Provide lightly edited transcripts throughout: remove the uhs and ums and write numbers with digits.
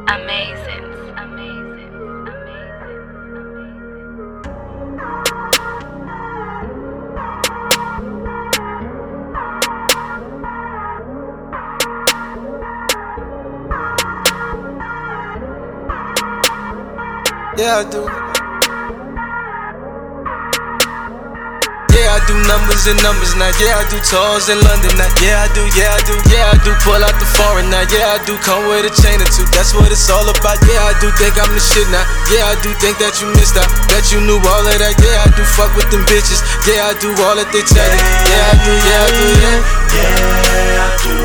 Amazing. Yeah, I do. Yeah, I do numbers and numbers now. Yeah, I do tours in London now. Yeah, I do. Yeah, I do pull out the foreign now. Yeah, I do come with a chain or two. That's what it's all about. Yeah, I do think I'm the shit now. Yeah, I do think that you missed out. That you knew all of that. Yeah, I do fuck with them bitches. Yeah, I do all that they tell you. Yeah, I do. Yeah, I do. Yeah. Yeah, I do.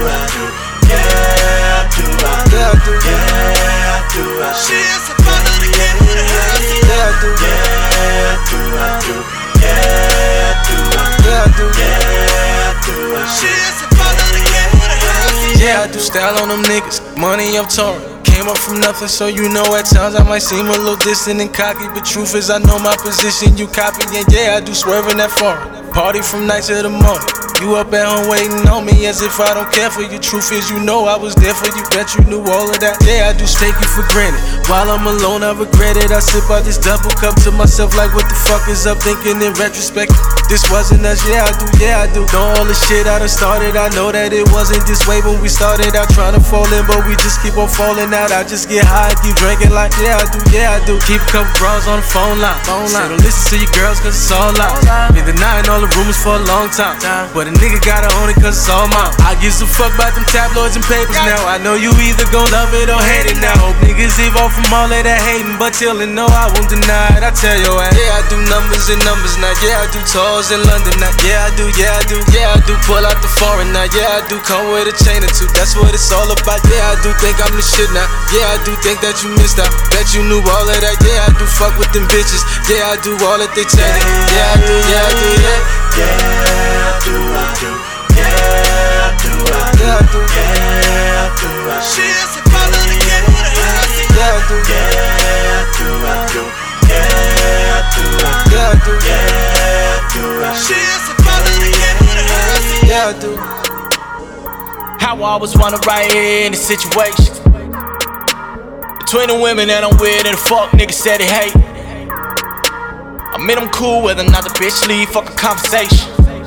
Yeah, I do. Yeah, I do. Yeah, I do. She is a part of the game with a house. Yeah, I do. Yeah, I do. Yeah, I do. She is a part of the game with a house. Yeah, I do style on them niggas. Money I'm touring. Came up from nothing, so you know at times I might seem a little distant and cocky. But truth is, I know my position, you copy. And yeah, I do swerving that foreign. Party from night to the morning. You up at home waiting on me as if I don't care for you. Truth is, you know I was there for you. Bet you knew all of that. Yeah, I do take you for granted. While I'm alone, I regret it. I sip out this double cup to myself like, what the fuck is up? Thinking in retrospect, this wasn't us. Yeah, I do. Yeah, I do. Know all the shit I done started. I know that it wasn't this way when we started out trying to fall in, but we just keep on falling out. I just get high and keep drinking like, yeah, I do. Yeah, I do. Keep a couple bros on the phone line. Say don't listen to your girls cause it's all loud. Been denying all the rumors for a long time, but a nigga gotta own it cause it's all mine. I give a fuck about them tabloids and papers now. I know you either gon' love it or hate it now. Hope niggas evolve from all of that hating, but till and no, I won't deny it. I tell your ass. Yeah, I do numbers and numbers now. Yeah, I do tours in London now. Yeah, I do. Yeah, I do. Yeah, I do pull out the foreign now. Yeah, I do come with a chain or two. That's what it's all about. Yeah, I do think I'm the shit now. Yeah, I do think that you missed out. Bet you knew all of that. Yeah, I do fuck with them bitches. Yeah, I do all that they tell you. Yeah, I do. Yeah, I do. Yeah. Yeah, I do. Yeah, I do. Yeah, I do. Yeah, I do. She is a part of the game with a house. Yeah, I do. Yeah, I do. Yeah, I do. Yeah, I do. Yeah, I do. She is a part of the game with a house. Yeah, I do. How I always wanna right here in the situation between the women that I'm with and the fuck niggas said they hate. I mean I'm cool whether or not the bitch leave, fuck a conversation.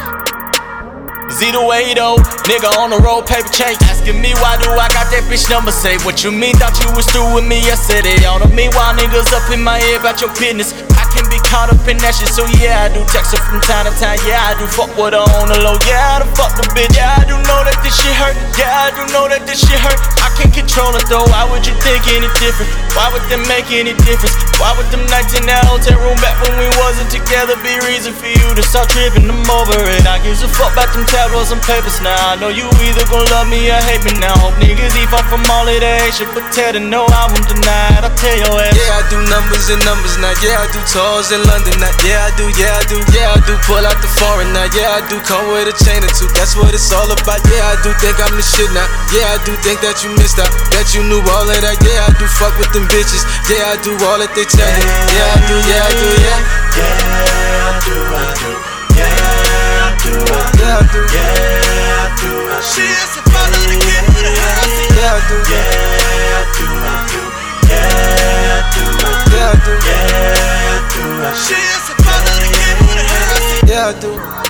Cause either way though, nigga on the road, paper chase. Asking me why do I got that bitch number? Say what you mean, thought you was through with me yesterday. All the meanwhile niggas up in my ear about your business. I can be caught up in that shit, so yeah I do text her from time to time. Yeah I do fuck with her on the low. Yeah I do fuck the bitch. Yeah I do know that this shit hurt. Yeah I do know that this shit hurt. I can't control it though. Why would you think any different? Why would them make any difference? Why would them nights in that hotel room back when we wasn't together be reason for you to start tripping? I'm over it. I gives a fuck about them tabloids and papers now. I know you either gon' love me or hate me now. Hope niggas eat off from all of that shit, but tell them no, I won't deny it. I tell your ass. Yeah, I do numbers and numbers now. Yeah, I do tours in London now. Yeah, I do. Yeah, I do. Yeah, I do pull out the foreign now. Yeah, I do come with a chain or two. That's what it's all about. Yeah, I do think I'm the shit now. Yeah, I do think that you missed out. That you knew all of that. Yeah, I do fuck with them bitches. Yeah, I do all that they tell you. Yeah, I do. Yeah, I do. Yeah. Yeah, I do. Yeah, I do. Yeah, I do. Yeah, I do. She is a part of the game with a house. Yeah, I do. Yeah, I do. Yeah, I do. Yeah, I do. Yeah, I do. She is a part of the game with a house. Yeah, I do.